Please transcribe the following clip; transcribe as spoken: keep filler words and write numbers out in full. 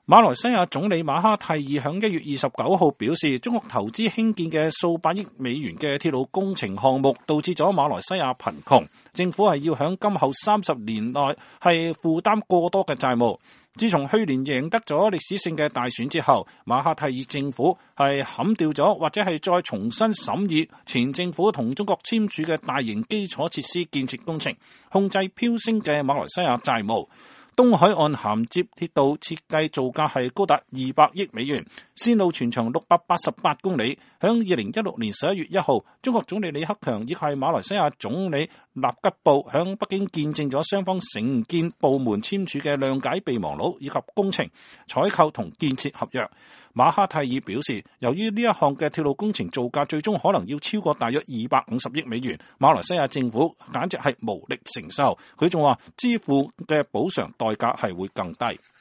馬來西亞總理馬哈蒂爾響一月二十九號表示，中國投資興建嘅數百億美元嘅鐵路工程項目，導致咗馬來西亞貧窮，政府係要響今後三十年內係負擔過多嘅債務。自從去年贏得咗歷史性嘅大選之後，馬哈蒂爾政府係砍掉咗或者係再重新審議前政府同中國簽署嘅大型基礎設施建設工程，控制飆升嘅馬來西亞債務。東海岸銜接鐵道設計造價係高達二百億美元，線路全長六百八十八公里。響二零一六年十一月一號，中國總理李克強亦係馬來西亞總理納吉布響北京見證咗雙方承建部門簽署嘅諒解備忘錄以及工程採購同建設合約。馬哈蒂爾表示，由於呢一項嘅鐵路工程造價最終可能要超過大約二百五十億美元，馬來西亞政府簡直係無力承受。佢仲話支付嘅補償代價係會更低。